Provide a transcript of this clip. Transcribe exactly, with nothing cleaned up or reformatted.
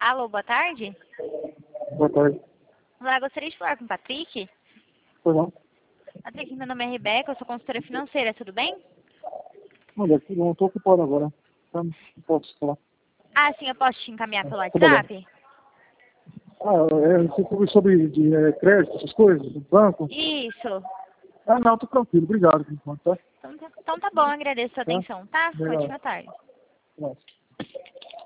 Alô, boa tarde. Boa tarde. Olá, gostaria de falar com o Patrick. Pois não? Patrick, meu nome é Rebeca, eu sou consultora financeira, tudo bem? Olha, eu não estou ocupado agora. Então, não posso falar. Ah, sim, eu posso te encaminhar pelo Tudo bem. WhatsApp? Ah, é, você falou sobre de, é, crédito, essas coisas, do banco? Isso. Ah, não, tô tranquilo. Obrigado por enquanto, tá? Então, tá- então tá bom, agradeço a sua Tá? atenção, tá? Legal. Ótima tarde. Nossa.